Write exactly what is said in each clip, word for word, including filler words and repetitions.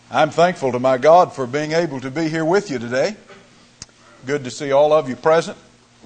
I'm thankful to my God for being able to be here with you today. Good to see all of you present.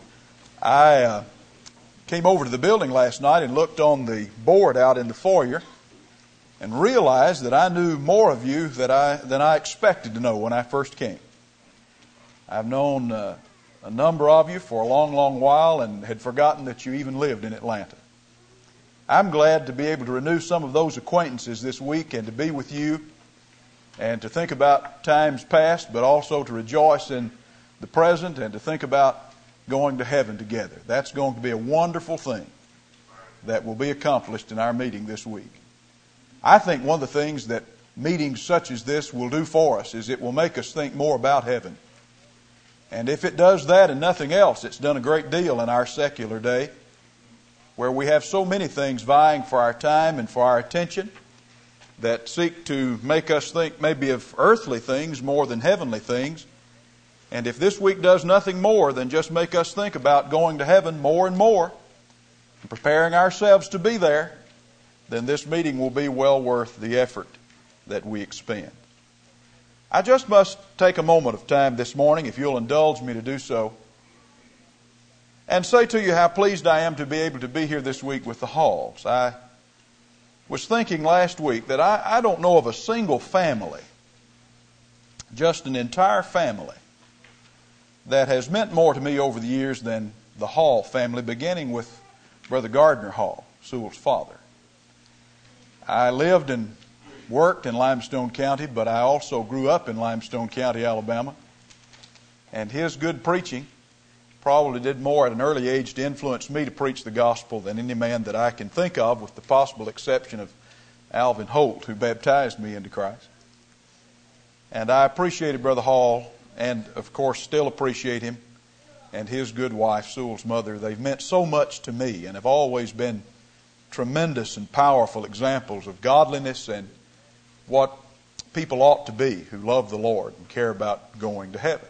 I uh, came over to the building last night and looked on the board out in the foyer and realized that I knew more of you that I, than I expected to know when I first came. I've known uh, a number of you for a long, long while and had forgotten that you even lived in Atlanta. I'm glad to be able to renew some of those acquaintances this week and to be with you and to think about times past, but also to rejoice in the present and to think about going to heaven together. That's going to be a wonderful thing that will be accomplished in our meeting this week. I think one of the things that meetings such as this will do for us is it will make us think more about heaven. And if it does that and nothing else, it's done a great deal in our secular day, where we have so many things vying for our time and for our attention that seek to make us think maybe of earthly things more than heavenly things. And if this week does nothing more than just make us think about going to heaven more and more and preparing ourselves to be there, then this meeting will be well worth the effort that we expend. I just must take a moment of time this morning, if you'll indulge me to do so, and say to you how pleased I am to be able to be here this week with the Halls. I was thinking last week that I, I don't know of a single family, just an entire family, that has meant more to me over the years than the Hall family, beginning with Brother Gardner Hall, Sewell's father. I lived and worked in Limestone County, but I also grew up in Limestone County, Alabama. And his good preaching probably did more at an early age to influence me to preach the gospel than any man that I can think of, with the possible exception of Alvin Holt, who baptized me into Christ. And I appreciated Brother Hall, and of course still appreciate him and his good wife, Sewell's mother. They've meant so much to me and have always been tremendous and powerful examples of godliness and what people ought to be who love the Lord and care about going to heaven.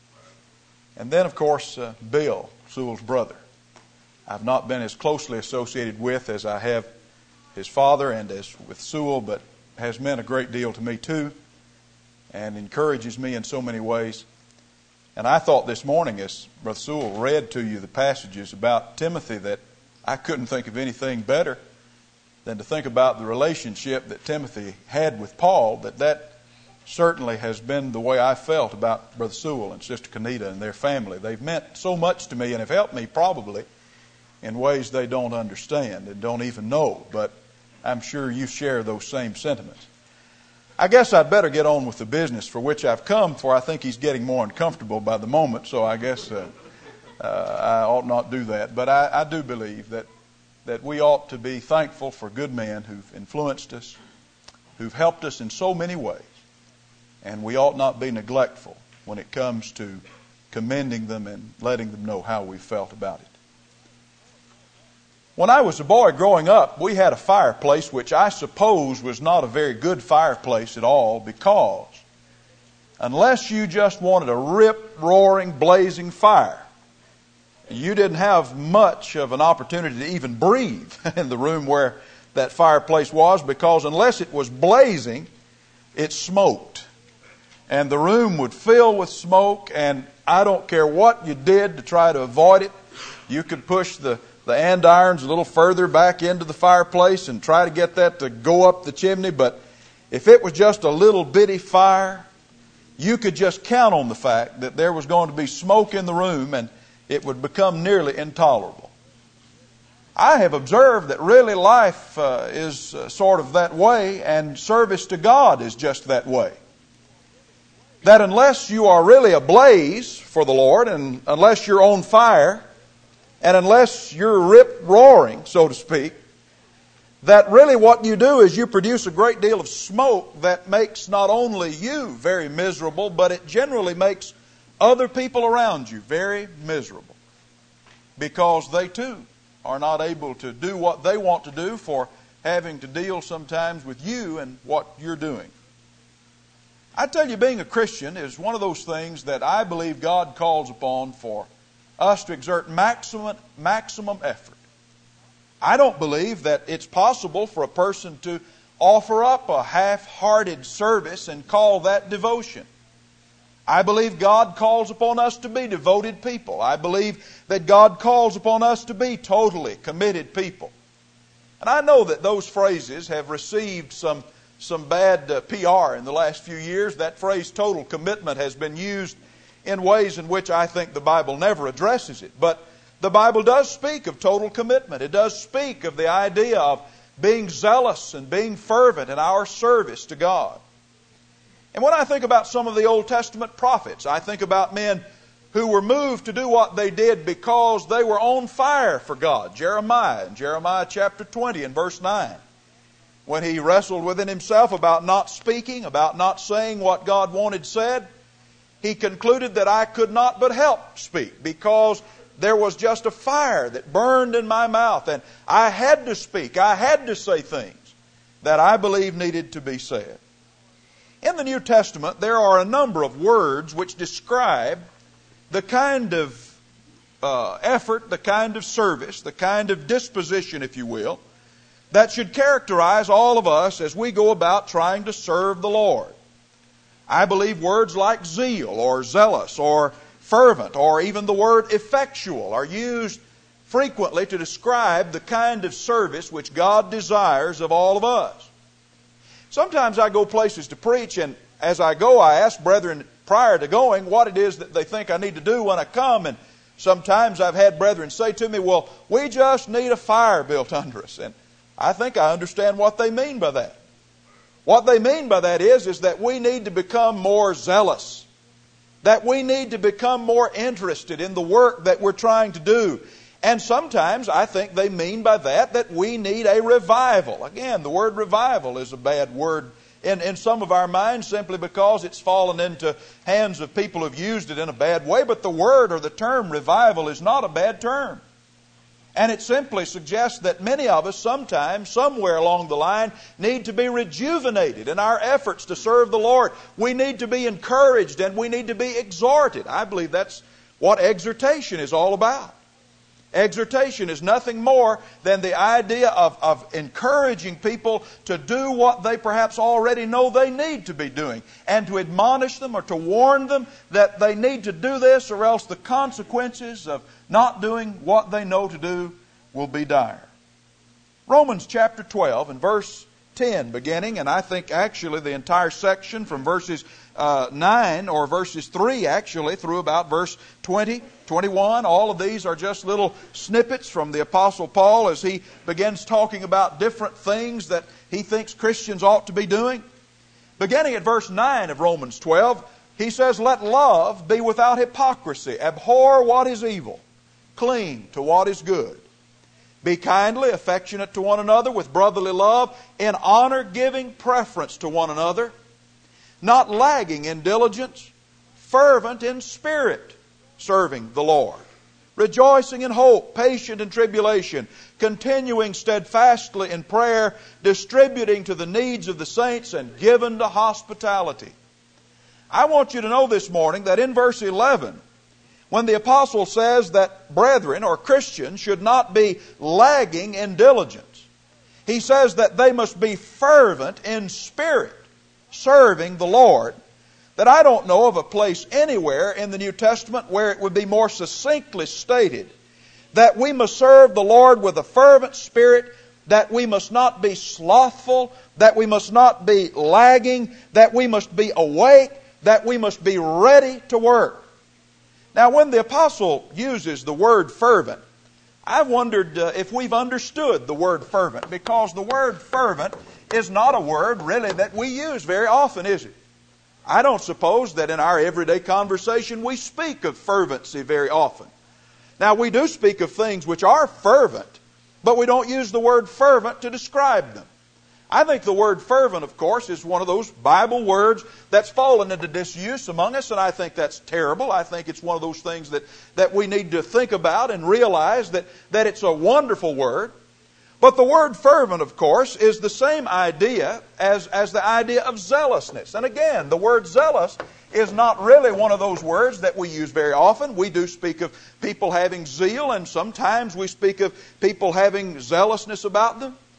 And then, of course, uh, Bill, Sewell's brother, I've not been as closely associated with as I have his father and as with Sewell, but has meant a great deal to me too and encourages me in so many ways. And I thought this morning, as Brother Sewell read to you the passages about Timothy, that I couldn't think of anything better than to think about the relationship that Timothy had with Paul, that that certainly has been the way I felt about Brother Sewell and Sister Kenita and their family. They've meant so much to me and have helped me probably in ways they don't understand and don't even know, but I'm sure you share those same sentiments. I guess I'd better get on with the business for which I've come, for I think he's getting more uncomfortable by the moment, so I guess uh, uh, I ought not do that. But I, I do believe that, that we ought to be thankful for good men who've influenced us, who've helped us in so many ways. And we ought not be neglectful when it comes to commending them and letting them know how we felt about it. When I was a boy growing up, we had a fireplace which I suppose was not a very good fireplace at all, because unless you just wanted a rip-roaring, blazing fire, you didn't have much of an opportunity to even breathe in the room where that fireplace was, because unless it was blazing, it smoked. And the room would fill with smoke, and I don't care what you did to try to avoid it. You could push the, the andirons a little further back into the fireplace and try to get that to go up the chimney. But if it was just a little bitty fire, you could just count on the fact that there was going to be smoke in the room, and it would become nearly intolerable. I have observed that really life uh, is uh, sort of that way, and service to God is just that way. That unless you are really ablaze for the Lord, and unless you're on fire, and unless you're rip-roaring, so to speak, that really what you do is you produce a great deal of smoke that makes not only you very miserable, but it generally makes other people around you very miserable, because they too are not able to do what they want to do for having to deal sometimes with you and what you're doing. I tell you, being a Christian is one of those things that I believe God calls upon for us to exert maximum, maximum effort. I don't believe that it's possible for a person to offer up a half-hearted service and call that devotion. I believe God calls upon us to be devoted people. I believe that God calls upon us to be totally committed people. And I know that those phrases have received some, some bad uh, P R in the last few years. That phrase, total commitment, has been used in ways in which I think the Bible never addresses it. But the Bible does speak of total commitment. It does speak of the idea of being zealous and being fervent in our service to God. And when I think about some of the Old Testament prophets, I think about men who were moved to do what they did because they were on fire for God. Jeremiah, in Jeremiah chapter twenty and verse nine, when he wrestled within himself about not speaking, about not saying what God wanted said, he concluded that I could not but help speak because there was just a fire that burned in my mouth, and I had to speak. I had to say things that I believe needed to be said. In the New Testament, there are a number of words which describe the kind of uh, effort, the kind of service, the kind of disposition, if you will, that should characterize all of us as we go about trying to serve the Lord. I believe words like zeal or zealous or fervent or even the word effectual are used frequently to describe the kind of service which God desires of all of us. Sometimes I go places to preach, and as I go, I ask brethren prior to going what it is that they think I need to do when I come. And sometimes I've had brethren say to me, well, we just need a fire built under us. And I think I understand what they mean by that. What they mean by that is, is that we need to become more zealous, that we need to become more interested in the work that we're trying to do. And sometimes I think they mean by that that we need a revival. Again, the word revival is a bad word in, in some of our minds simply because it's fallen into hands of people who've used it in a bad way. But the word or the term revival is not a bad term. And it simply suggests that many of us sometimes, somewhere along the line, need to be rejuvenated in our efforts to serve the Lord. We need to be encouraged and we need to be exhorted. I believe that's what exhortation is all about. Exhortation is nothing more than the idea of, of encouraging people to do what they perhaps already know they need to be doing, and to admonish them or to warn them that they need to do this, or else the consequences of not doing what they know to do will be dire. Romans chapter twelve and verse ten beginning, and I think actually the entire section from verses uh, nine or verses three actually through about verse twenty, twenty-one. All of these are just little snippets from the Apostle Paul as he begins talking about different things that he thinks Christians ought to be doing. Beginning at verse nine of Romans twelve, he says, let love be without hypocrisy. Abhor what is evil. Cling to what is good. Be kindly affectionate to one another with brotherly love, in honor giving preference to one another, not lagging in diligence, fervent in spirit, serving the Lord, rejoicing in hope, patient in tribulation, continuing steadfastly in prayer, distributing to the needs of the saints, and given to hospitality. I want you to know this morning that in verse eleven, when the apostle says that brethren or Christians should not be lagging in diligence, he says that they must be fervent in spirit, serving the Lord. That I don't know of a place anywhere in the New Testament where it would be more succinctly stated that we must serve the Lord with a fervent spirit, that we must not be slothful, that we must not be lagging, that we must be awake, that we must be ready to work. Now, when the apostle uses the word fervent, I've wondered uh, if we've understood the word fervent, because the word fervent is not a word really that we use very often, is it? I don't suppose that in our everyday conversation we speak of fervency very often. Now, we do speak of things which are fervent, but we don't use the word fervent to describe them. I think the word fervent, of course, is one of those Bible words that's fallen into disuse among us, and I think that's terrible. I think it's one of those things that, that we need to think about and realize that, that it's a wonderful word. But the word fervent, of course, is the same idea as, as the idea of zealousness. And again, the word zealous is not really one of those words that we use very often. We do speak of people having zeal, and sometimes we speak of people having zealousness about them.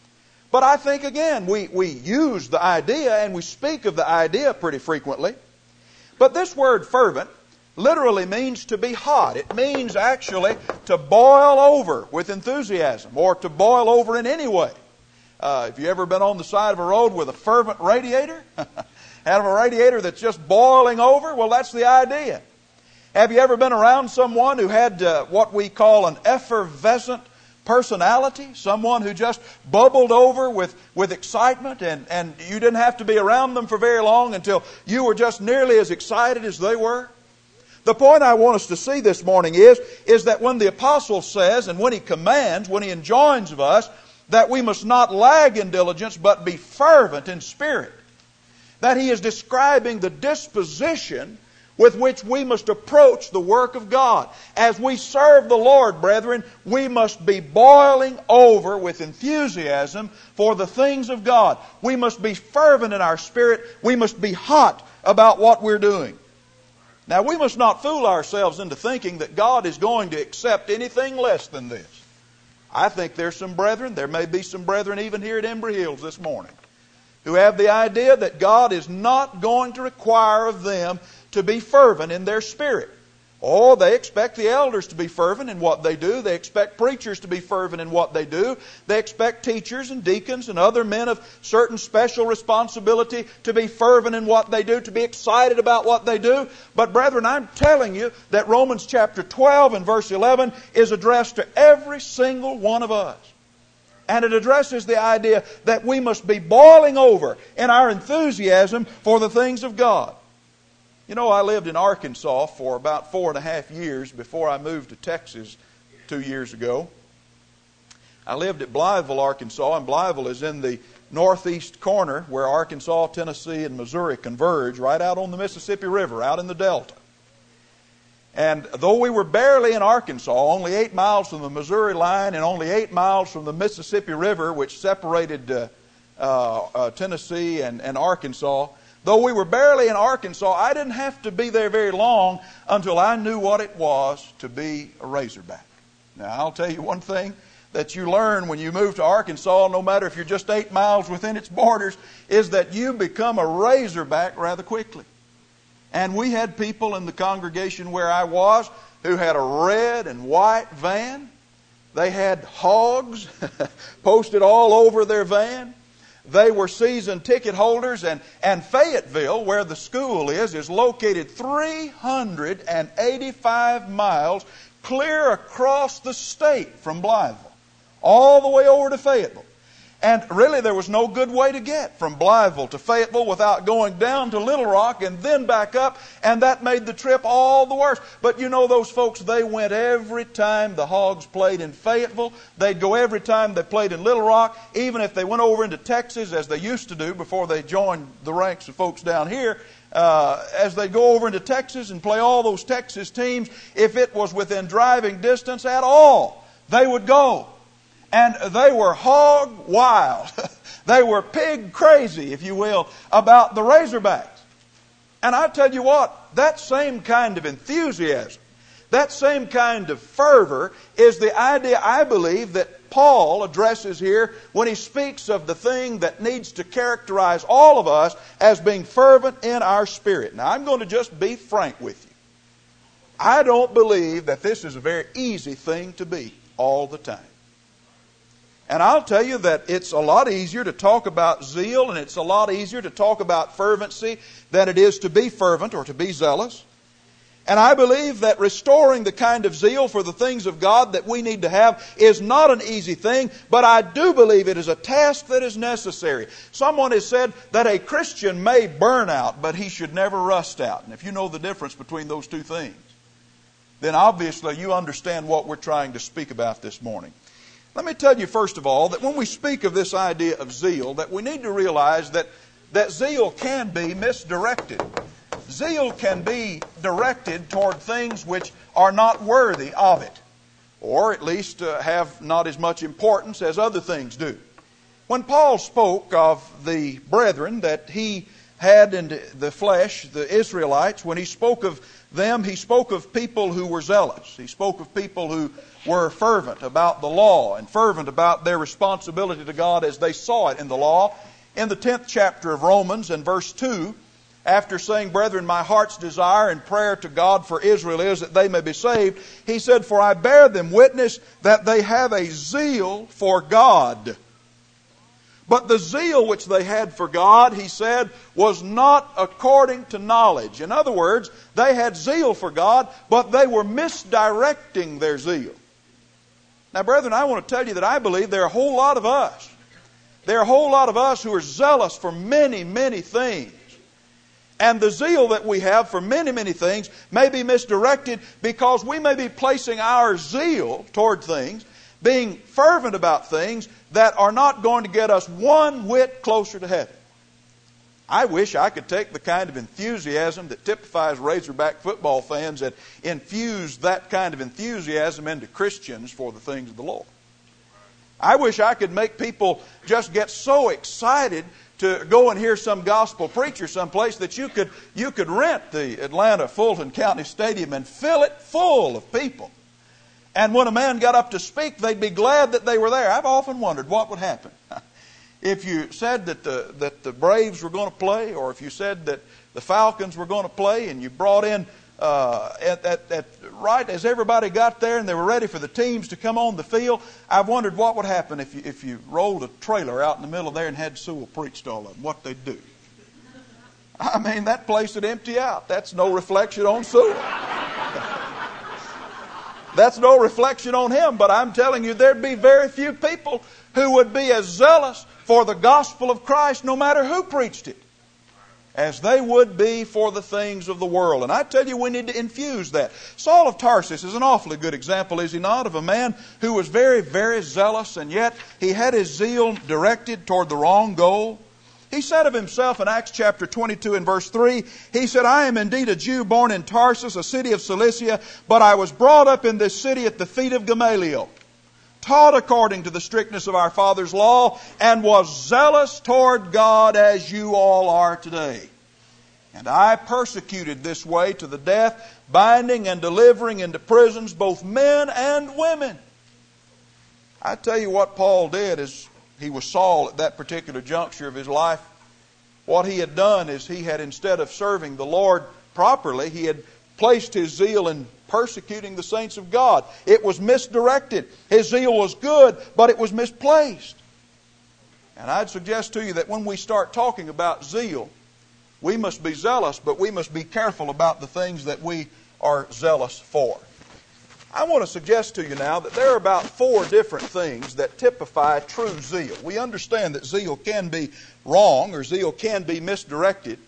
But I think, again, we, we use the idea and we speak of the idea pretty frequently. But this word fervent literally means to be hot. It means actually to boil over with enthusiasm or to boil over in any way. Uh, have you ever been on the side of a road with a fervent radiator? Have a radiator that's just boiling over? Well, that's the idea. Have you ever been around someone who had uh, what we call an effervescent personality? Someone who just bubbled over with, with excitement, and, and you didn't have to be around them for very long until you were just nearly as excited as they were? The point I want us to see this morning is, is that when the apostle says, and when he commands, when he enjoins of us, that we must not lag in diligence, but be fervent in spirit, that he is describing the disposition with which we must approach the work of God. As we serve the Lord, brethren, we must be boiling over with enthusiasm for the things of God. We must be fervent in our spirit. We must be hot about what we're doing. Now, we must not fool ourselves into thinking that God is going to accept anything less than this. I think there's some brethren, there may be some brethren even here at Embry Hills this morning, who have the idea that God is not going to require of them to be fervent in their spirit. Oh, they expect the elders to be fervent in what they do. They expect preachers to be fervent in what they do. They expect teachers and deacons and other men of certain special responsibility to be fervent in what they do, to be excited about what they do. But brethren, I'm telling you that Romans chapter twelve and verse eleven is addressed to every single one of us. And it addresses the idea that we must be boiling over in our enthusiasm for the things of God. You know, I lived in Arkansas for about four and a half years before I moved to Texas two years ago. I lived at Blytheville, Arkansas, and Blytheville is in the northeast corner where Arkansas, Tennessee, and Missouri converge, right out on the Mississippi River, out in the Delta. And though we were barely in Arkansas, only eight miles from the Missouri line and only eight miles from the Mississippi River, which separated uh, uh, uh, Tennessee and, and Arkansas, though we were barely in Arkansas, I didn't have to be there very long until I knew what it was to be a Razorback. Now, I'll tell you one thing that you learn when you move to Arkansas, no matter if you're just eight miles within its borders, is that you become a Razorback rather quickly. And we had people in the congregation where I was who had a red and white van. They had hogs posted all over their van. They were season ticket holders, and, and Fayetteville, where the school is, is located three hundred eighty-five miles clear across the state from Blytheville, all the way over to Fayetteville. And really there was no good way to get from Blytheville to Fayetteville without going down to Little Rock and then back up, and that made the trip all the worse. But you know those folks, they went every time the Hogs played in Fayetteville. They'd go every time they played in Little Rock, even if they went over into Texas, as they used to do before they joined the ranks of folks down here. Uh, as they go over into Texas and play all those Texas teams, if it was within driving distance at all, they would go. And they were hog wild. They were pig crazy, if you will, about the Razorbacks. And I tell you what, that same kind of enthusiasm, that same kind of fervor is the idea, I believe, that Paul addresses here when he speaks of the thing that needs to characterize all of us as being fervent in our spirit. Now, I'm going to just be frank with you. I don't believe that this is a very easy thing to be all the time. And I'll tell you that it's a lot easier to talk about zeal and it's a lot easier to talk about fervency than it is to be fervent or to be zealous. And I believe that restoring the kind of zeal for the things of God that we need to have is not an easy thing, but I do believe it is a task that is necessary. Someone has said that a Christian may burn out, but he should never rust out. And if you know the difference between those two things, then obviously you understand what we're trying to speak about this morning. Let me tell you first of all that when we speak of this idea of zeal, that we need to realize that, that zeal can be misdirected. Zeal can be directed toward things which are not worthy of it, or at least uh, have not as much importance as other things do. When Paul spoke of the brethren that he had in the flesh, the Israelites, when he spoke of them, he spoke of people who were zealous. He spoke of people who were fervent about the law and fervent about their responsibility to God as they saw it in the law. In the tenth chapter of Romans, in verse two, after saying, "Brethren, my heart's desire and prayer to God for Israel is that they may be saved," he said, "For I bear them witness that they have a zeal for God. But the zeal which they had for God," he said, "was not according to knowledge." In other words, they had zeal for God, but they were misdirecting their zeal. Now, brethren, I want to tell you that I believe there are a whole lot of us. There are a whole lot of us who are zealous for many, many things. And the zeal that we have for many, many things may be misdirected because we may be placing our zeal toward things, being fervent about things that are not going to get us one whit closer to heaven. I wish I could take the kind of enthusiasm that typifies Razorback football fans and infuse that kind of enthusiasm into Christians for the things of the Lord. I wish I could make people just get so excited to go and hear some gospel preacher someplace that you could you could rent the Atlanta Fulton County Stadium and fill it full of people. And when a man got up to speak, they'd be glad that they were there. I've often wondered what would happen if you said that the that the Braves were going to play, or if you said that the Falcons were going to play, and you brought in uh, at, at, at right as everybody got there and they were ready for the teams to come on the field. I've wondered what would happen if you if you rolled a trailer out in the middle of there and had Sewell preached all of them. What they'd do? I mean, that place would empty out. That's no reflection on Sewell. That's no reflection on him, but I'm telling you, there'd be very few people who would be as zealous for the gospel of Christ, no matter who preached it, as they would be for the things of the world. And I tell you, we need to infuse that. Saul of Tarsus is an awfully good example, is he not, of a man who was very, very zealous, and yet he had his zeal directed toward the wrong goal. He said of himself in Acts chapter twenty-two and verse three, he said, "I am indeed a Jew born in Tarsus, a city of Cilicia, but I was brought up in this city at the feet of Gamaliel, taught according to the strictness of our father's law, and was zealous toward God as you all are today. And I persecuted this way to the death, binding and delivering into prisons both men and women." I tell you what Paul did is, he was Saul at that particular juncture of his life. What he had done is he had, instead of serving the Lord properly, he had placed his zeal in persecuting the saints of God. It was misdirected. His zeal was good, but it was misplaced. And I'd suggest to you that when we start talking about zeal, we must be zealous, but we must be careful about the things that we are zealous for. I want to suggest to you now that there are about four different things that typify true zeal. We understand that zeal can be wrong, or zeal can be misdirected.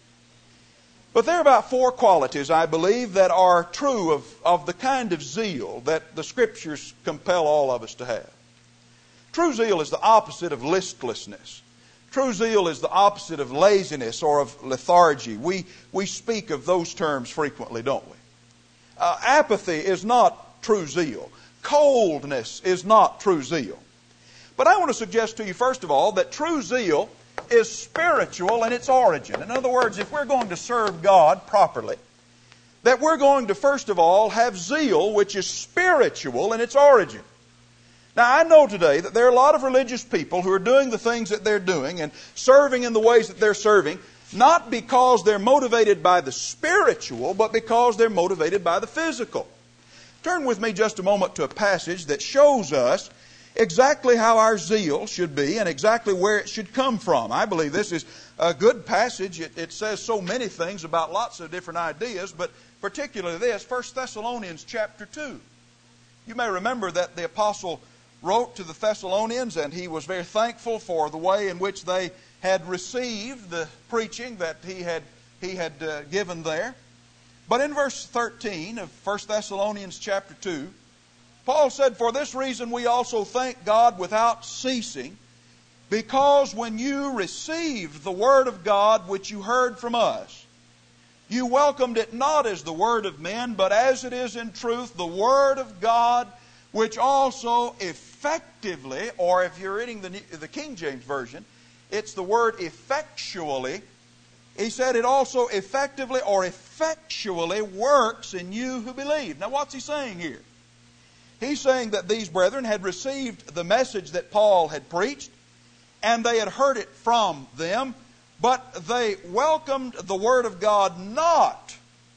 But there are about four qualities, I believe, that are true of, of the kind of zeal that the Scriptures compel all of us to have. True zeal is the opposite of listlessness. True zeal is the opposite of laziness or of lethargy. We, we speak of those terms frequently, don't we? Uh, apathy is not true zeal. Coldness is not true zeal. But I want to suggest to you, first of all, that true zeal is spiritual in its origin. In other words, if we're going to serve God properly, that we're going to, first of all, have zeal which is spiritual in its origin. Now, I know today that there are a lot of religious people who are doing the things that they're doing and serving in the ways that they're serving, not because they're motivated by the spiritual, but because they're motivated by the physical. Turn with me just a moment to a passage that shows us exactly how our zeal should be and exactly where it should come from. I believe this is a good passage. It, it says so many things about lots of different ideas, but particularly this, First Thessalonians chapter two. You may remember that the apostle wrote to the Thessalonians, and he was very thankful for the way in which they had received the preaching that he had, he had uh, given there. But in verse thirteen of First Thessalonians chapter two, Paul said, "For this reason we also thank God without ceasing, because when you received the word of God which you heard from us, you welcomed it not as the word of men, but as it is in truth the word of God, which also effectively," or if you're reading the, the King James Version, it's the word effectually, He said it also effectively or effectually works in you who believe. Now what's he saying here? He's saying that these brethren had received the message that Paul had preached, and they had heard it from them, but they welcomed the Word of God not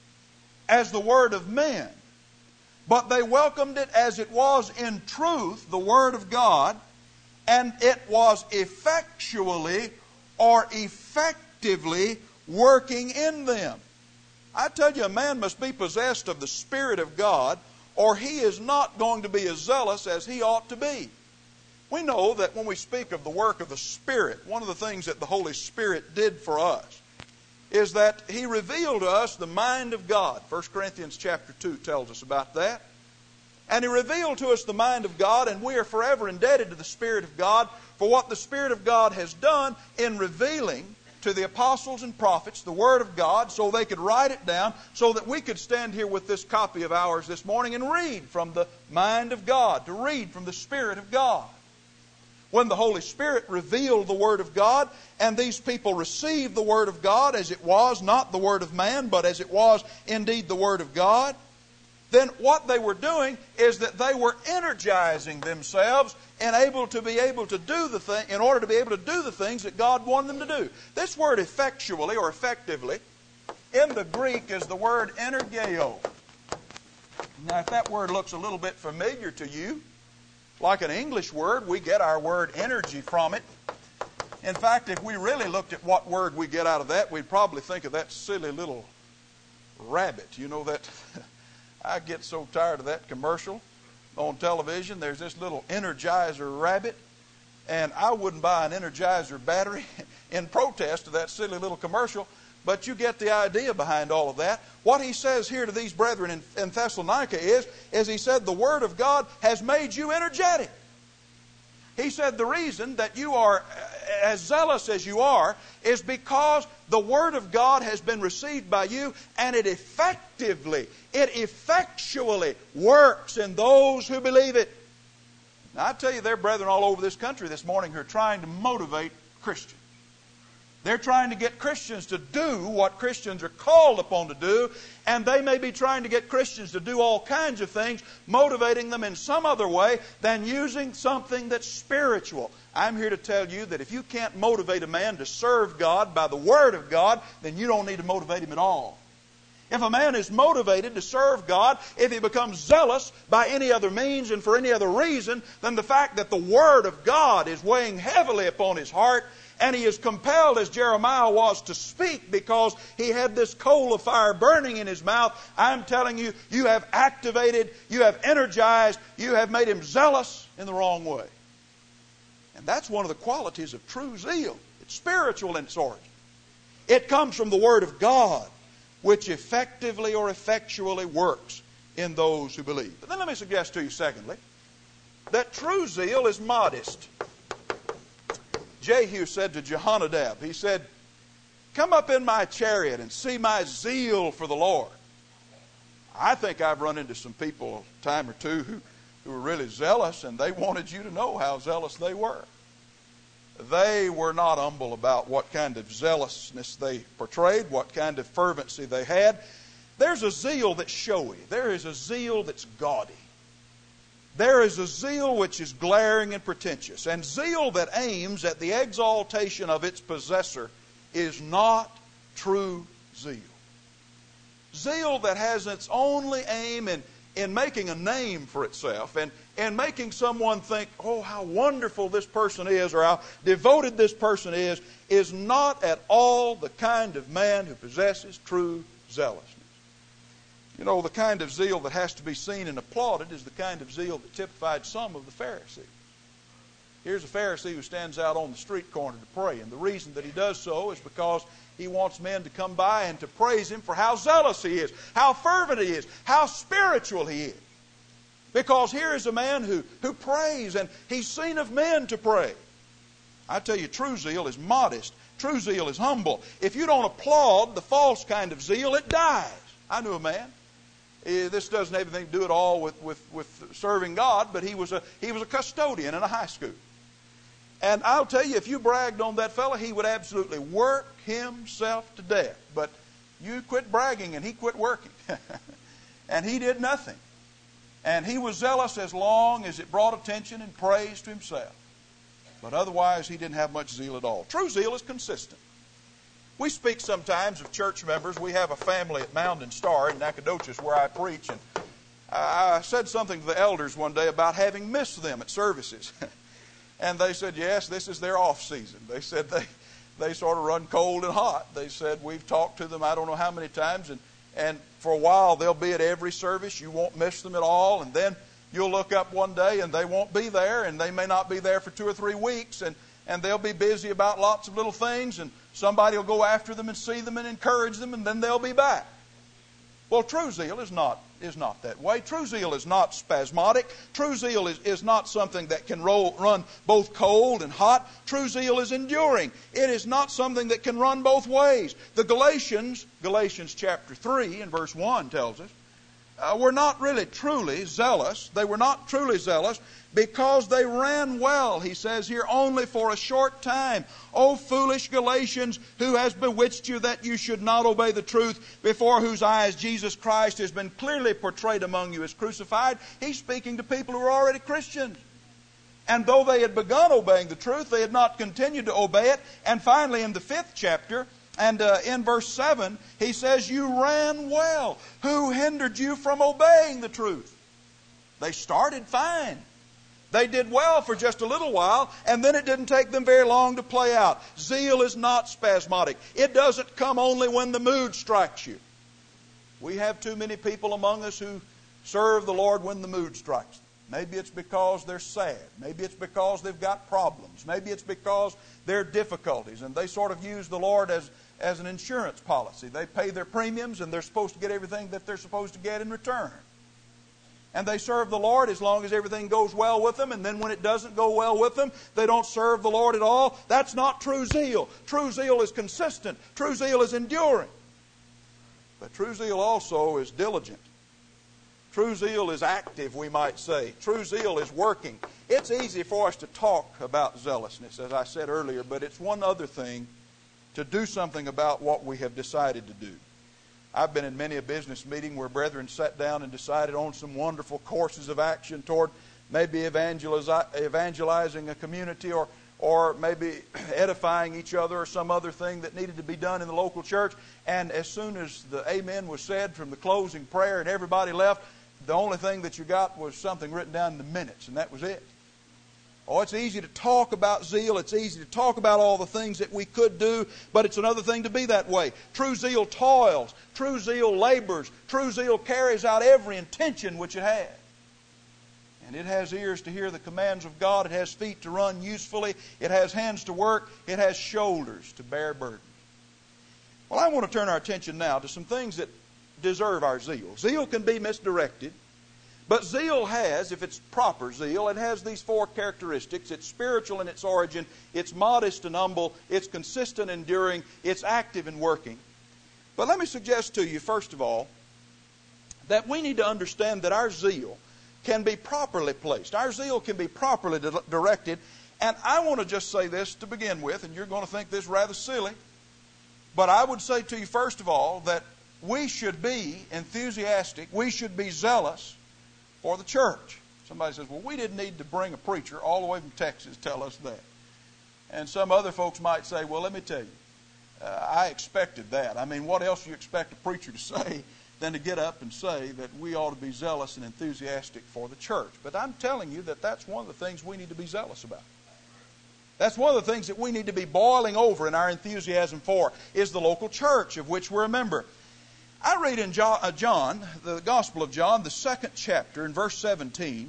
as the Word of men, but they welcomed it as it was in truth, the Word of God, and it was effectually or effectively working in them. I tell you, a man must be possessed of the Spirit of God, or he is not going to be as zealous as he ought to be. We know that when we speak of the work of the Spirit, one of the things that the Holy Spirit did for us is that He revealed to us the mind of God. First Corinthians chapter two tells us about that. And He revealed to us the mind of God, and we are forever indebted to the Spirit of God for what the Spirit of God has done in revealing to the apostles and prophets the Word of God, so they could write it down, so that we could stand here with this copy of ours this morning and read from the mind of God, to read from the Spirit of God. When the Holy Spirit revealed the Word of God, and these people received the Word of God as it was, not the Word of man, but as it was indeed the Word of God, then what they were doing is that they were energizing themselves and able to be able to do the thing, in order to be able to do the things that God wanted them to do. This word effectually or effectively in the Greek is the word energeo. Now, if that word looks a little bit familiar to you, like an English word, we get our word energy from it. In fact, if we really looked at what word we get out of that, we'd probably think of that silly little rabbit. You know that... I get so tired of that commercial on television. There's this little Energizer rabbit, and I wouldn't buy an Energizer battery in protest to that silly little commercial, but you get the idea behind all of that. What he says here to these brethren in, in Thessalonica is, is he said, the Word of God has made you energetic. He said the reason that you are as zealous as you are is because the Word of God has been received by you, and it effectively, it effectually works in those who believe it. Now I tell you, there are brethren all over this country this morning who are trying to motivate Christians. They're trying to get Christians to do what Christians are called upon to do, and they may be trying to get Christians to do all kinds of things, motivating them in some other way than using something that's spiritual. I'm here to tell you that if you can't motivate a man to serve God by the Word of God, then you don't need to motivate him at all. If a man is motivated to serve God, if he becomes zealous by any other means and for any other reason than the fact that the Word of God is weighing heavily upon his heart, and he is compelled, as Jeremiah was, to speak because he had this coal of fire burning in his mouth, I'm telling you, you have activated, you have energized, you have made him zealous in the wrong way. And that's one of the qualities of true zeal. It's spiritual in its origin. It comes from the Word of God, which effectively or effectually works in those who believe. But then let me suggest to you, secondly, that true zeal is modest. Jehu said to Jehonadab, he said, come up in my chariot and see my zeal for the Lord. I think I've run into some people a time or two who, who were really zealous, and they wanted you to know how zealous they were. They were not humble about what kind of zealousness they portrayed, what kind of fervency they had. There's a zeal that's showy. There is a zeal that's gaudy. There is a zeal which is glaring and pretentious. And zeal that aims at the exaltation of its possessor is not true zeal. Zeal that has its only aim in, in making a name for itself and, and making someone think, oh, how wonderful this person is or how devoted this person is, is not at all the kind of man who possesses true zealousness. You know, the kind of zeal that has to be seen and applauded is the kind of zeal that typified some of the Pharisees. Here's a Pharisee who stands out on the street corner to pray, and the reason that he does so is because he wants men to come by and to praise him for how zealous he is, how fervent he is, how spiritual he is. Because here is a man who, who prays, and he's seen of men to pray. I tell you, true zeal is modest. True zeal is humble. If you don't applaud the false kind of zeal, it dies. I knew a man. This doesn't have anything to do at all with, with, with serving God, but he was a he was a custodian in a high school. And I'll tell you, if you bragged on that fellow, he would absolutely work himself to death. But you quit bragging and he quit working. And he did nothing. And he was zealous as long as it brought attention and praise to himself. But otherwise, he didn't have much zeal at all. True zeal is consistent. We speak sometimes of church members. We have a family at Mountain Star in Nacogdoches where I preach. And I said something to the elders one day about having missed them at services. And they said, yes, this is their off season. They said they, they sort of run cold and hot. They said, we've talked to them I don't know how many times. And, and for a while, they'll be at every service. You won't miss them at all. And then you'll look up one day and they won't be there. And they may not be there for two or three weeks. And, and they'll be busy about lots of little things. And somebody will go after them and see them and encourage them. And then they'll be back. Well, true zeal is not, is not that way. True zeal is not spasmodic. True zeal is, is not something that can roll, run both cold and hot. True zeal is enduring. It is not something that can run both ways. The Galatians, Galatians chapter three and verse one tells us, uh, were not really truly zealous. They were not truly zealous because they ran well, he says here, only for a short time. O foolish Galatians, who has bewitched you that you should not obey the truth, before whose eyes Jesus Christ has been clearly portrayed among you as crucified? He's speaking to people who are already Christians. And though they had begun obeying the truth, they had not continued to obey it. And finally, in the fifth chapter, and uh, in verse seven, he says, you ran well. Who hindered you from obeying the truth? They started fine. They did well for just a little while, and then it didn't take them very long to play out. Zeal is not spasmodic. It doesn't come only when the mood strikes you. We have too many people among us who serve the Lord when the mood strikes them. Maybe it's because they're sad. Maybe it's because they've got problems. Maybe it's because there are difficulties, and they sort of use the Lord as, as an insurance policy. They pay their premiums, and they're supposed to get everything that they're supposed to get in return. And they serve the Lord as long as everything goes well with them. And then when it doesn't go well with them, they don't serve the Lord at all. That's not true zeal. True zeal is consistent. True zeal is enduring. But true zeal also is diligent. True zeal is active, we might say. True zeal is working. It's easy for us to talk about zealousness, as I said earlier, but it's one other thing to do something about what we have decided to do. I've been in many a business meeting where brethren sat down and decided on some wonderful courses of action toward maybe evangelizing a community or, or maybe edifying each other or some other thing that needed to be done in the local church. And as soon as the amen was said from the closing prayer and everybody left, the only thing that you got was something written down in the minutes, and that was it. Oh, it's easy to talk about zeal. It's easy to talk about all the things that we could do, but it's another thing to be that way. True zeal toils. True zeal labors. True zeal carries out every intention which it has. And it has ears to hear the commands of God. It has feet to run usefully. It has hands to work. It has shoulders to bear burdens. Well, I want to turn our attention now to some things that deserve our zeal. Zeal can be misdirected. But zeal has, if it's proper zeal, it has these four characteristics. It's spiritual in its origin, it's modest and humble, it's consistent and enduring, it's active and working. But let me suggest to you, first of all, that we need to understand that our zeal can be properly placed. Our zeal can be properly di- directed. And I want to just say this to begin with, and you're going to think this rather silly. But I would say to you, first of all, that we should be enthusiastic, we should be zealous for the church. Somebody says, well, we didn't need to bring a preacher all the way from Texas to tell us that. And some other folks might say, well, let me tell you, uh, I expected that. I mean, what else do you expect a preacher to say than to get up and say that we ought to be zealous and enthusiastic for the church? But I'm telling you that that's one of the things we need to be zealous about. That's one of the things that we need to be boiling over in our enthusiasm for, is the local church of which we're a member. I read in John, the Gospel of John, the second chapter, in verse seventeen,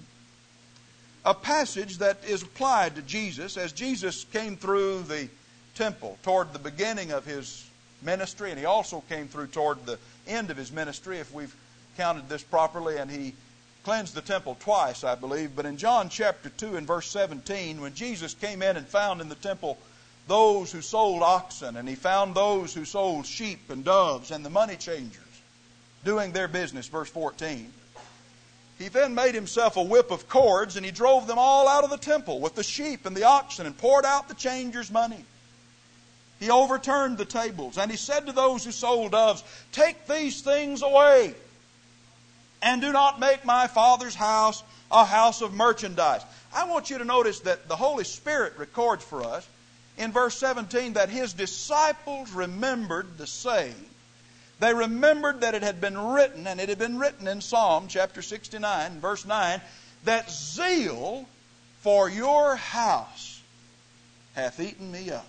a passage that is applied to Jesus as Jesus came through the temple toward the beginning of His ministry, and He also came through toward the end of His ministry, if we've counted this properly, and He cleansed the temple twice, I believe. But in John chapter two and verse seventeen, when Jesus came in and found in the temple those who sold oxen, and He found those who sold sheep and doves and the money changers doing their business, verse fourteen. He then made himself a whip of cords, and he drove them all out of the temple with the sheep and the oxen, and poured out the changers' money. He overturned the tables, and he said to those who sold doves, "Take these things away, and do not make my Father's house a house of merchandise." I want you to notice that the Holy Spirit records for us in verse seventeen that his disciples remembered the saying. They remembered that it had been written, and it had been written in Psalm chapter sixty-nine, verse nine, that zeal for your house hath eaten me up.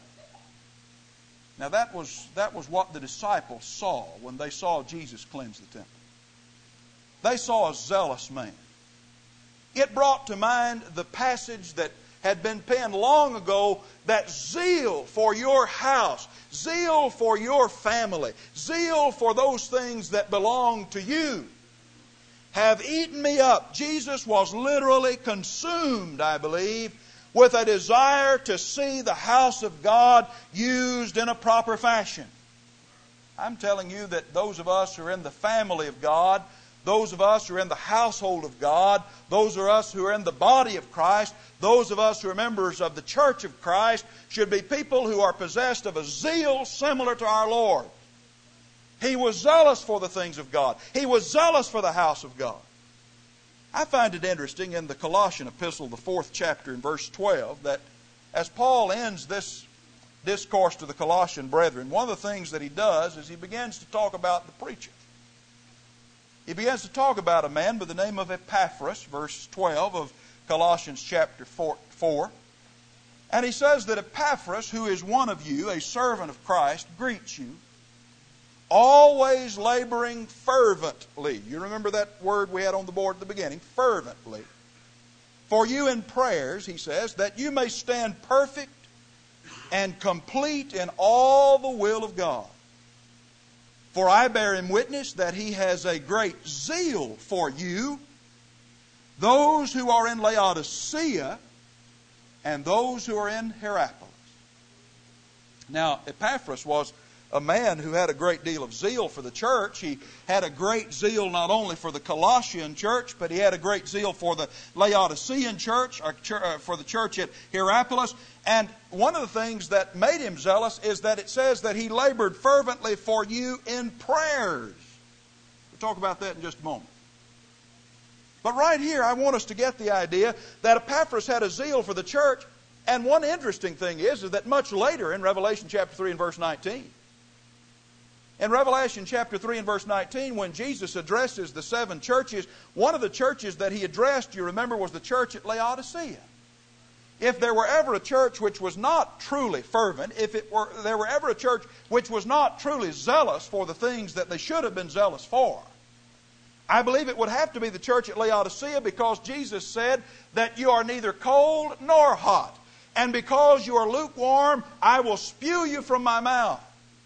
Now that was, that was what the disciples saw when they saw Jesus cleanse the temple. They saw a zealous man. It brought to mind the passage that had been penned long ago, that zeal for your house, zeal for your family, zeal for those things that belong to you have eaten me up. Jesus was literally consumed, I believe, with a desire to see the house of God used in a proper fashion. I'm telling you that those of us who are in the family of God, those of us who are in the household of God, those of us who are in the body of Christ, those of us who are members of the church of Christ, should be people who are possessed of a zeal similar to our Lord. He was zealous for the things of God. He was zealous for the house of God. I find it interesting in the Colossian epistle, the fourth chapter in verse twelve, that as Paul ends this discourse to the Colossian brethren, one of the things that he does is he begins to talk about the preacher. He begins to talk about a man by the name of Epaphras, verse twelve of Colossians chapter four. And he says that Epaphras, who is one of you, a servant of Christ, greets you, always laboring fervently. You remember that word we had on the board at the beginning, fervently. For you in prayers, he says, that you may stand perfect and complete in all the will of God. For I bear him witness that he has a great zeal for you, those who are in Laodicea, and those who are in Hierapolis. Now, Epaphras was a man who had a great deal of zeal for the church. He had a great zeal not only for the Colossian church, but he had a great zeal for the Laodicean church, or for the church at Hierapolis. And one of the things that made him zealous is that it says that he labored fervently for you in prayers. We'll talk about that in just a moment. But right here, I want us to get the idea that Epaphras had a zeal for the church. And one interesting thing is, is that much later in Revelation chapter three and verse nineteen, in Revelation chapter three and verse nineteen, when Jesus addresses the seven churches, one of the churches that he addressed, you remember, was the church at Laodicea. If there were ever a church which was not truly fervent, if it were there were ever a church which was not truly zealous for the things that they should have been zealous for, I believe it would have to be the church at Laodicea, because Jesus said that you are neither cold nor hot. And because you are lukewarm, I will spew you from my mouth.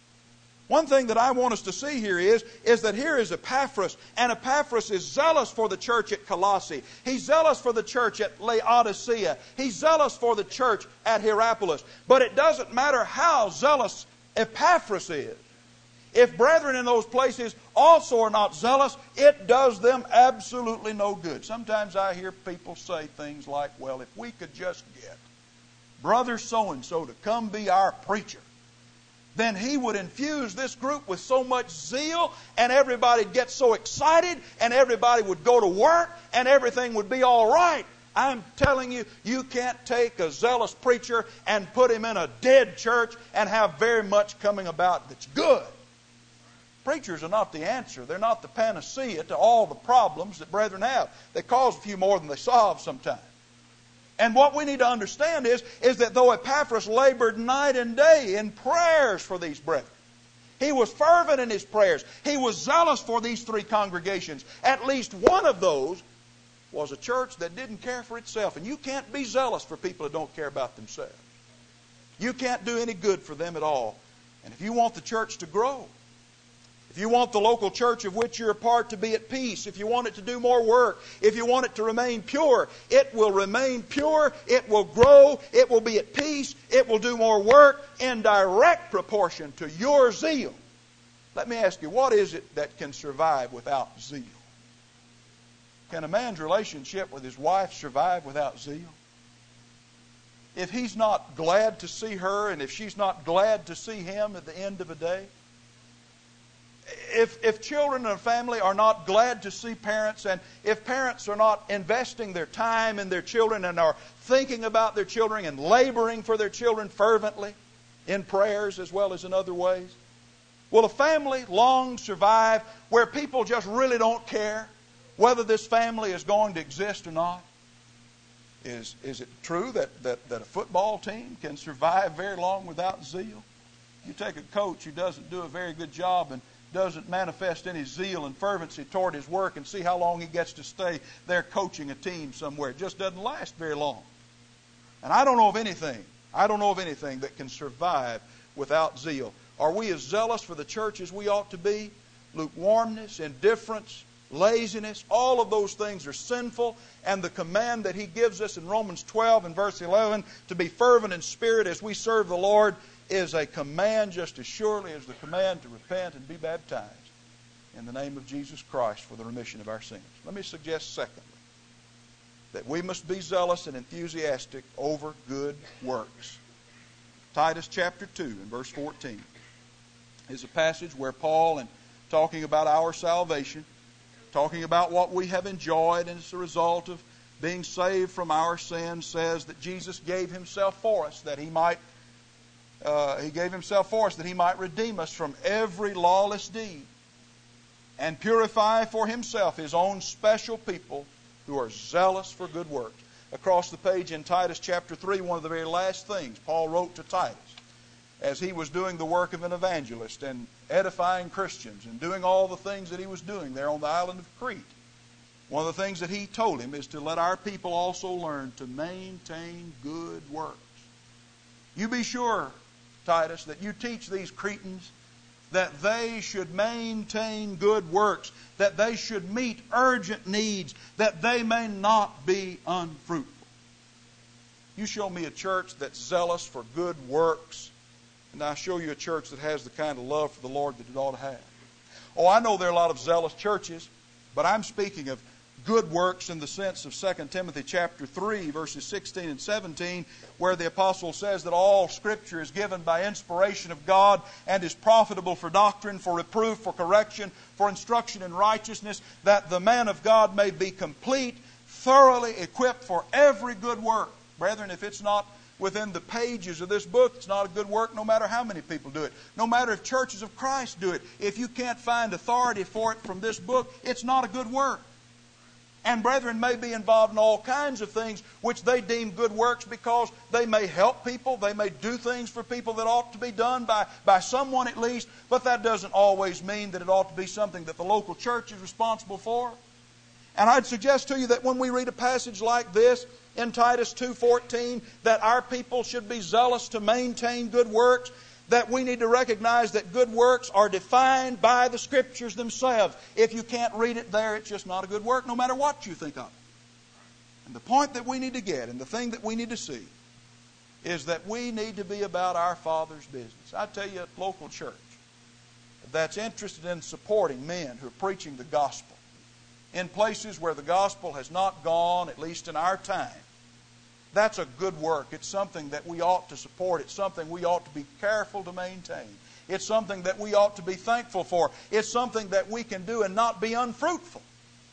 One thing that I want us to see here is, is that here is Epaphras, and Epaphras is zealous for the church at Colossae. He's zealous for the church at Laodicea. He's zealous for the church at Hierapolis. But it doesn't matter how zealous Epaphras is. If brethren in those places also are not zealous, it does them absolutely no good. Sometimes I hear people say things like, well, if we could just get brother so-and-so to come be our preacher, then he would infuse this group with so much zeal, and everybody would get so excited, and everybody would go to work, and everything would be all right. I'm telling you, you can't take a zealous preacher and put him in a dead church and have very much coming about that's good. Preachers are not the answer. They're not the panacea to all the problems that brethren have. They cause a few more than they solve sometimes. And what we need to understand is, is that though Epaphras labored night and day in prayers for these brethren, he was fervent in his prayers. He was zealous for these three congregations. At least one of those was a church that didn't care for itself. And you can't be zealous for people who don't care about themselves. You can't do any good for them at all. And if you want the church to grow, if you want the local church of which you're a part to be at peace, if you want it to do more work, if you want it to remain pure, it will remain pure, it will grow, it will be at peace, it will do more work in direct proportion to your zeal. Let me ask you, what is it that can survive without zeal? Can a man's relationship with his wife survive without zeal? If he's not glad to see her, and if she's not glad to see him at the end of a day, if if children in a family are not glad to see parents, and if parents are not investing their time in their children and are thinking about their children and laboring for their children fervently in prayers as well as in other ways, will a family long survive where people just really don't care whether this family is going to exist or not? Is is it true that, that, that a football team can survive very long without zeal? You take a coach who doesn't do a very good job and doesn't manifest any zeal and fervency toward his work, and see how long he gets to stay there coaching a team somewhere. It just doesn't last very long. And I don't know of anything, I don't know of anything that can survive without zeal. Are we as zealous for the church as we ought to be? Lukewarmness, indifference, laziness, all of those things are sinful, and the command that He gives us in Romans twelve and verse eleven to be fervent in spirit as we serve the Lord is a command just as surely as the command to repent and be baptized in the name of Jesus Christ for the remission of our sins. Let me suggest, secondly, that we must be zealous and enthusiastic over good works. Titus chapter two and verse fourteen is a passage where Paul, in talking about our salvation, talking about what we have enjoyed and as a result of being saved from our sins, says that Jesus gave Himself for us that He might uh, He gave Himself for us that He might redeem us from every lawless deed and purify for Himself His own special people who are zealous for good works. Across the page in Titus chapter three, one of the very last things Paul wrote to Titus as he was doing the work of an evangelist and edifying Christians and doing all the things that he was doing there on the island of Crete. One of the things that he told him is to let our people also learn to maintain good works. You be sure, Titus, that you teach these Cretans that they should maintain good works, that they should meet urgent needs, that they may not be unfruitful. You show me a church that's zealous for good works, and I show you a church that has the kind of love for the Lord that it ought to have. Oh, I know there are a lot of zealous churches, but I'm speaking of good works in the sense of Second Timothy chapter three, verses sixteen and seventeen, where the apostle says that all Scripture is given by inspiration of God and is profitable for doctrine, for reproof, for correction, for instruction in righteousness, that the man of God may be complete, thoroughly equipped for every good work. Brethren, if it's not within the pages of this book, it's not a good work no matter how many people do it. No matter if churches of Christ do it. If you can't find authority for it from this book, it's not a good work. And brethren may be involved in all kinds of things which they deem good works because they may help people, they may do things for people that ought to be done by, by someone at least, but that doesn't always mean that it ought to be something that the local church is responsible for. And I'd suggest to you that when we read a passage like this in Titus two fourteen, that our people should be zealous to maintain good works, that we need to recognize that good works are defined by the Scriptures themselves. If you can't read it there, it's just not a good work, no matter what you think of it. And the point that we need to get, and the thing that we need to see, is that we need to be about our Father's business. I tell you, a local church that's interested in supporting men who are preaching the gospel in places where the gospel has not gone, at least in our time, that's a good work. It's something that we ought to support. It's something we ought to be careful to maintain. It's something that we ought to be thankful for. It's something that we can do and not be unfruitful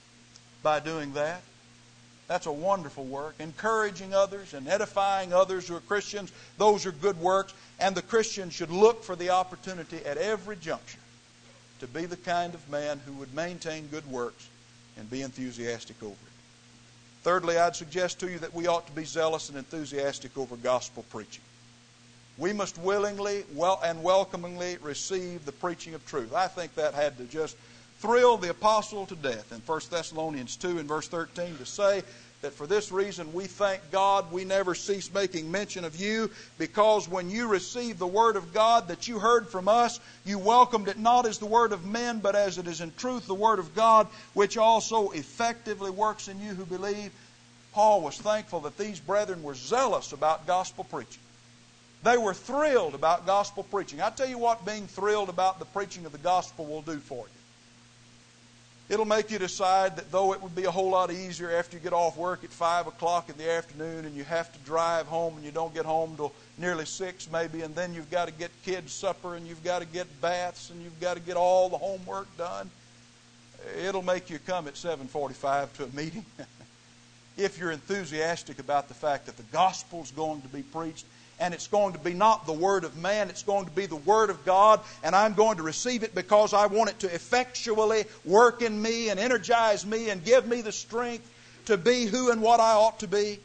by doing that. That's a wonderful work. Encouraging others and edifying others who are Christians, those are good works. And the Christian should look for the opportunity at every juncture to be the kind of man who would maintain good works and be enthusiastic over it. Thirdly, I'd suggest to you that we ought to be zealous and enthusiastic over gospel preaching. We must willingly well and welcomingly receive the preaching of truth. I think that had to just thrill the apostle to death in First Thessalonians two and verse thirteen to say that for this reason we thank God we never cease making mention of you, because when you received the word of God that you heard from us, you welcomed it not as the word of men, but as it is in truth the word of God, which also effectively works in you who believe. Paul was thankful that these brethren were zealous about gospel preaching. They were thrilled about gospel preaching. I tell you what being thrilled about the preaching of the gospel will do for you. It'll make you decide that though it would be a whole lot easier after you get off work at five o'clock in the afternoon and you have to drive home and you don't get home till nearly six maybe, and then you've got to get kids' supper and you've got to get baths and you've got to get all the homework done. It'll make you come at seven forty-five to a meeting. If you're enthusiastic about the fact that the gospel's going to be preached, and it's going to be not the word of man, it's going to be the word of God, and I'm going to receive it because I want it to effectually work in me and energize me and give me the strength to be who and what I ought to be.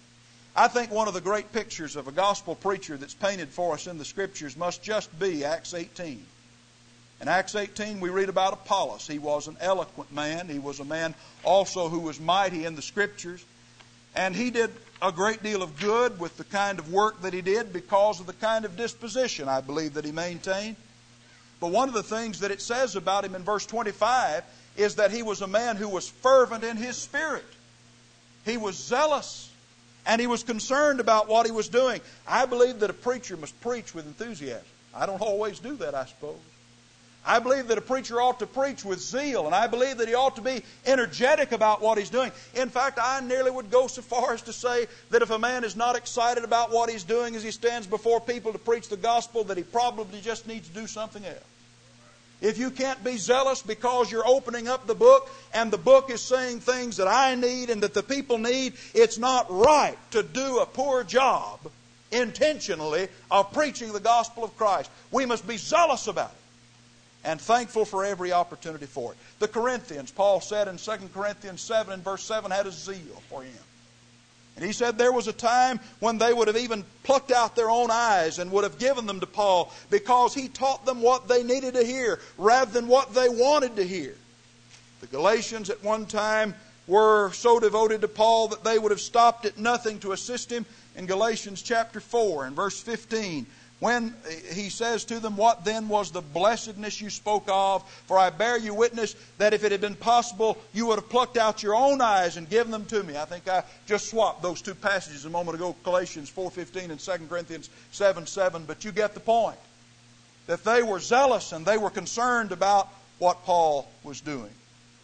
I think one of the great pictures of a gospel preacher that's painted for us in the Scriptures must just be Acts eighteen. In Acts eighteen, we read about Apollos. He was an eloquent man. He was a man also who was mighty in the Scriptures. And he did a great deal of good with the kind of work that he did because of the kind of disposition, I believe, that he maintained. But one of the things that it says about him in verse twenty-five is that he was a man who was fervent in his spirit. He was zealous, and he was concerned about what he was doing. I believe that a preacher must preach with enthusiasm. I don't always do that, I suppose. I believe that a preacher ought to preach with zeal, and I believe that he ought to be energetic about what he's doing. In fact, I nearly would go so far as to say that if a man is not excited about what he's doing as he stands before people to preach the gospel, that he probably just needs to do something else. If you can't be zealous because you're opening up the book and the book is saying things that I need and that the people need, it's not right to do a poor job intentionally of preaching the gospel of Christ. We must be zealous about it and thankful for every opportunity for it. The Corinthians, Paul said in Second Corinthians seven and verse seven, had a zeal for him. And he said there was a time when they would have even plucked out their own eyes and would have given them to Paul because he taught them what they needed to hear rather than what they wanted to hear. The Galatians at one time were so devoted to Paul that they would have stopped at nothing to assist him. In Galatians chapter four and verse fifteen, when he says to them, "What then was the blessedness you spoke of? For I bear you witness that if it had been possible, you would have plucked out your own eyes and given them to me." I think I just swapped those two passages a moment ago, Galatians four fifteen and Second Corinthians seven seven. But you get the point. That they were zealous and they were concerned about what Paul was doing.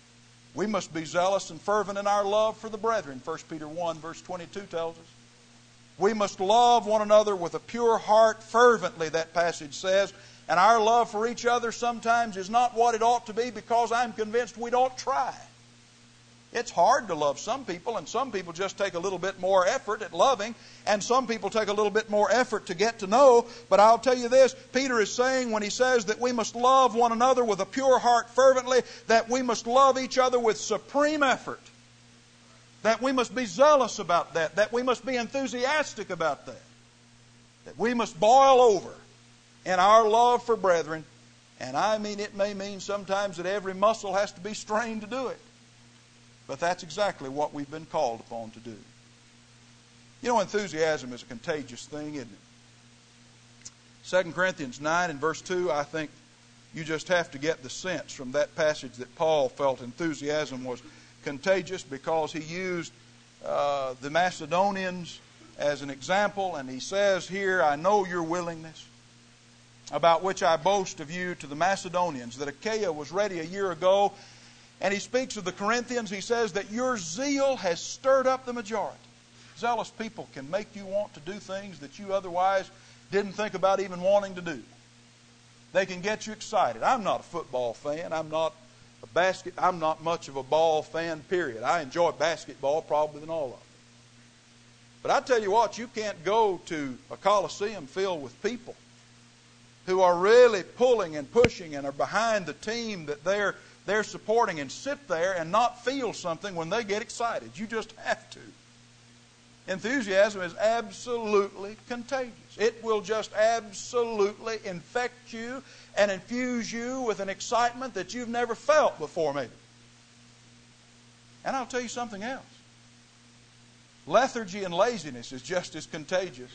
We must be zealous and fervent in our love for the brethren. First Peter one verse twenty-two tells us. We must love one another with a pure heart fervently, that passage says. And our love for each other sometimes is not what it ought to be because I'm convinced we don't try. It's hard to love some people, and some people just take a little bit more effort at loving, and some people take a little bit more effort to get to know. But I'll tell you this, Peter is saying when he says that we must love one another with a pure heart fervently, that we must love each other with supreme effort. That we must be zealous about that. That we must be enthusiastic about that. That we must boil over in our love for brethren. And I mean, it may mean sometimes that every muscle has to be strained to do it. But that's exactly what we've been called upon to do. You know, enthusiasm is a contagious thing, isn't it? Second Corinthians nine and verse two, I think you just have to get the sense from that passage that Paul felt enthusiasm was contagious because he used uh, the Macedonians as an example. And he says here, "I know your willingness, about which I boast of you to the Macedonians," that Achaia was ready a year ago. And he speaks of the Corinthians. He says that your zeal has stirred up the majority. Zealous people can make you want to do things that you otherwise didn't think about even wanting to do. They can get you excited. I'm not a football fan. I'm not a basket. I'm not much of a ball fan, period. I enjoy basketball probably than all of them. But I tell you what, you can't go to a coliseum filled with people who are really pulling and pushing and are behind the team that they're they're supporting and sit there and not feel something when they get excited. You just have to. Enthusiasm is absolutely contagious. It will just absolutely infect you and infuse you with an excitement that you've never felt before, maybe. And I'll tell you something else. Lethargy and laziness is just as contagious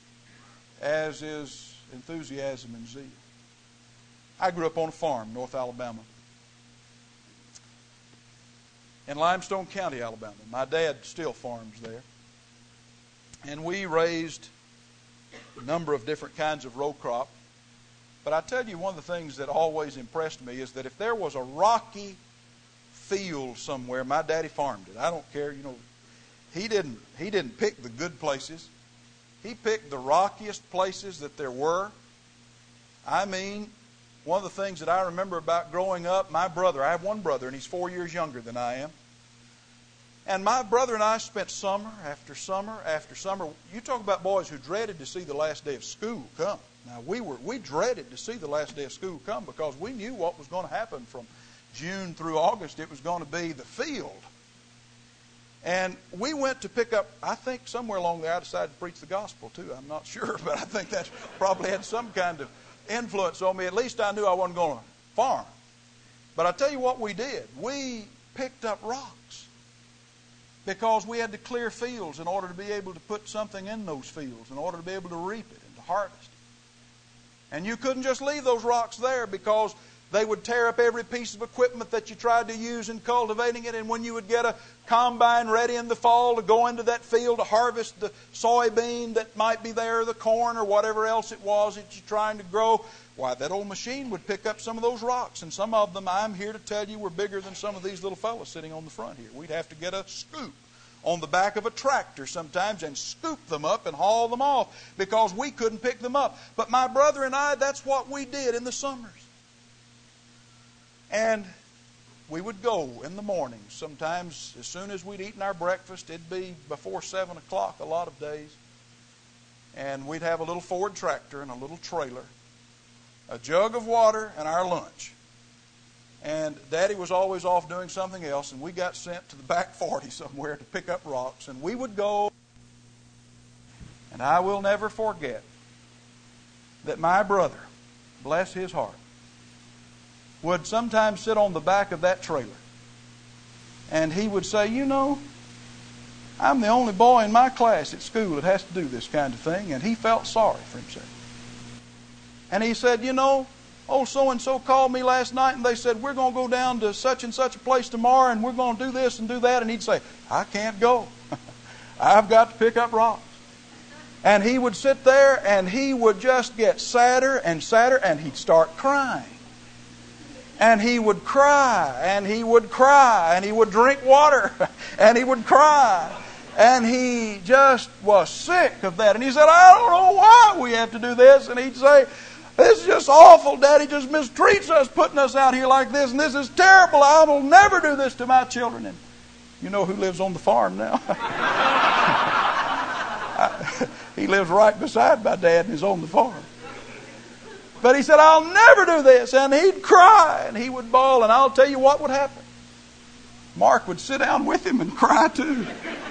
as is enthusiasm and zeal. I grew up on a farm, North Alabama. In Limestone County, Alabama. My dad still farms there. And we raised a number of different kinds of row crop. But I tell you, one of the things that always impressed me is that if there was a rocky field somewhere. My daddy farmed it. I don't care, you know. He didn't, he didn't pick the good places. He picked the rockiest places that there were. I mean, one of the things that I remember about growing up, my brother, I have one brother and he's four years younger than I am. And my brother and I spent summer after summer after summer. You talk about boys who dreaded to see the last day of school come. Now, we were we dreaded to see the last day of school come because we knew what was going to happen from June through August. It was going to be the field. And we went to pick up, I think somewhere along there I decided to preach the gospel too. I'm not sure, but I think that probably had some kind of influence on me. At least I knew I wasn't going to farm. But I tell you what we did. We picked up rocks because we had to clear fields in order to be able to put something in those fields, in order to be able to reap it and to harvest it. And you couldn't just leave those rocks there because they would tear up every piece of equipment that you tried to use in cultivating it. And when you would get a combine ready in the fall to go into that field to harvest the soybean that might be there, or the corn, or whatever else it was that you're trying to grow, why, that old machine would pick up some of those rocks. And some of them, I'm here to tell you, were bigger than some of these little fellas sitting on the front here. We'd have to get a scoop on the back of a tractor sometimes and scoop them up and haul them off because we couldn't pick them up. But my brother and I, that's what we did in the summers. And we would go in the morning. Sometimes as soon as we'd eaten our breakfast, it'd be before seven o'clock a lot of days. And we'd have a little Ford tractor and a little trailer, a jug of water, and our lunch. And Daddy was always off doing something else, and we got sent to the back forty somewhere to pick up rocks. And we would go, and I will never forget that my brother, bless his heart, would sometimes sit on the back of that trailer. And he would say, you know, I'm the only boy in my class at school that has to do this kind of thing. And he felt sorry for himself. And he said, you know, old so-and-so called me last night and they said, we're going to go down to such and such a place tomorrow and we're going to do this and do that. And he'd say, I can't go. I've got to pick up rocks. And he would sit there and he would just get sadder and sadder and he'd start crying. And he would cry, and he would cry, and he would drink water, and he would cry. And he just was sick of that. And he said, I don't know why we have to do this. And he'd say, this is just awful. Daddy just mistreats us putting us out here like this, and this is terrible. I will never do this to my children. And you know who lives on the farm now? He lives right beside my dad and is on the farm. But he said, I'll never do this. And he'd cry and he would bawl. And I'll tell you what would happen. Mark would sit down with him and cry too.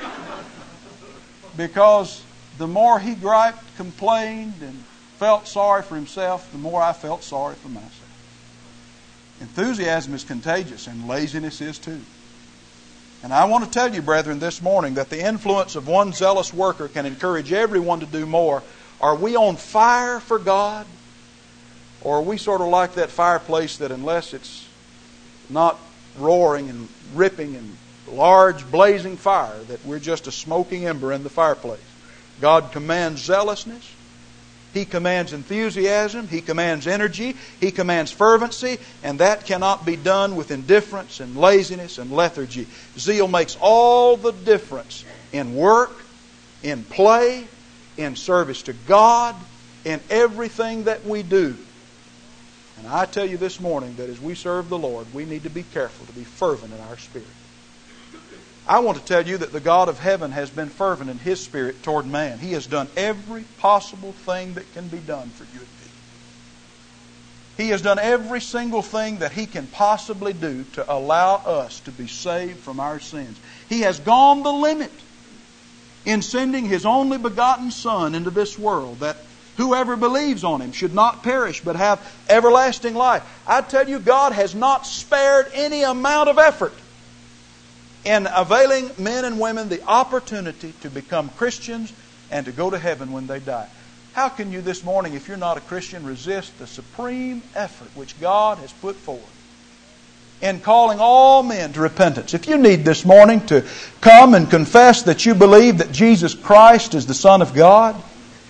Because the more he griped, complained, and felt sorry for himself, the more I felt sorry for myself. Enthusiasm is contagious, and laziness is too. And I want to tell you, brethren, this morning that the influence of one zealous worker can encourage everyone to do more. Are we on fire for God? Or are we sort of like that fireplace that unless it's not roaring and ripping and large blazing fire, that we're just a smoking ember in the fireplace? God commands zealousness. He commands enthusiasm. He commands energy. He commands fervency. And that cannot be done with indifference and laziness and lethargy. Zeal makes all the difference in work, in play, in service to God, in everything that we do. And I tell you this morning that as we serve the Lord, we need to be careful to be fervent in our spirit. I want to tell you that the God of heaven has been fervent in His spirit toward man. He has done every possible thing that can be done for you and me. He has done every single thing that He can possibly do to allow us to be saved from our sins. He has gone the limit in sending His only begotten Son into this world, that whoever believes on Him should not perish but have everlasting life. I tell you, God has not spared any amount of effort in availing men and women the opportunity to become Christians and to go to heaven when they die. How can you this morning, if you're not a Christian, resist the supreme effort which God has put forth in calling all men to repentance? If you need this morning to come and confess that you believe that Jesus Christ is the Son of God,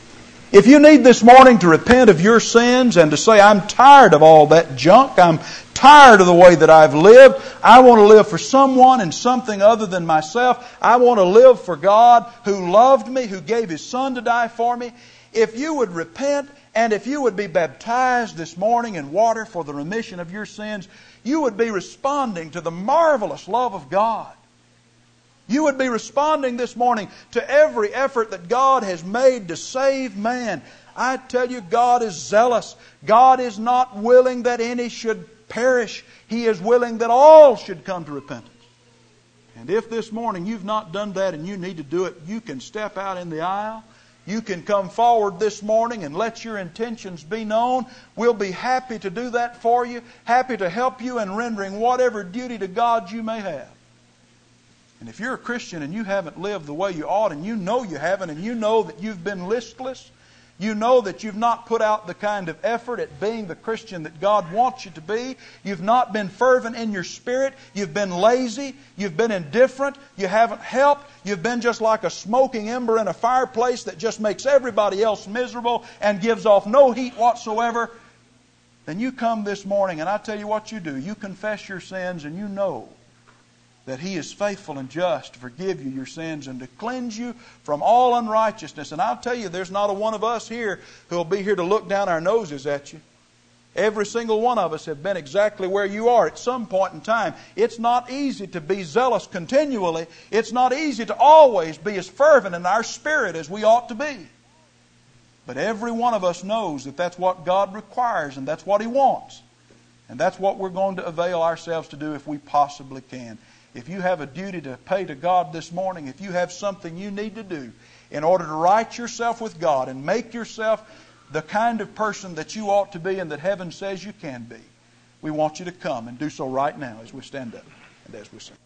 if you need this morning to repent of your sins and to say, I'm tired of all that junk, I'm tired of the way that I've lived. I want to live for someone and something other than myself. I want to live for God who loved me, who gave His Son to die for me. If you would repent and if you would be baptized this morning in water for the remission of your sins, you would be responding to the marvelous love of God. You would be responding this morning to every effort that God has made to save man. I tell you, God is zealous. God is not willing that any should perish. He is willing that all should come to repentance. And if this morning you've not done that and you need to do it, you can step out in the aisle. You can come forward this morning and let your intentions be known. We'll be happy to do that for you, happy to help you in rendering whatever duty to God you may have. And if you're a Christian and you haven't lived the way you ought, and you know you haven't, and you know that you've been listless, you know that you've not put out the kind of effort at being the Christian that God wants you to be. You've not been fervent in your spirit. You've been lazy. You've been indifferent. You haven't helped. You've been just like a smoking ember in a fireplace that just makes everybody else miserable and gives off no heat whatsoever. Then you come this morning and I tell you what you do. You confess your sins and you know that He is faithful and just to forgive you your sins and to cleanse you from all unrighteousness. And I'll tell you, there's not a one of us here who will be here to look down our noses at you. Every single one of us have been exactly where you are at some point in time. It's not easy to be zealous continually. It's not easy to always be as fervent in our spirit as we ought to be. But every one of us knows that that's what God requires and that's what He wants. And that's what we're going to avail ourselves to do if we possibly can. If you have a duty to pay to God this morning, if you have something you need to do in order to right yourself with God and make yourself the kind of person that you ought to be and that heaven says you can be, we want you to come and do so right now as we stand up and as we sing.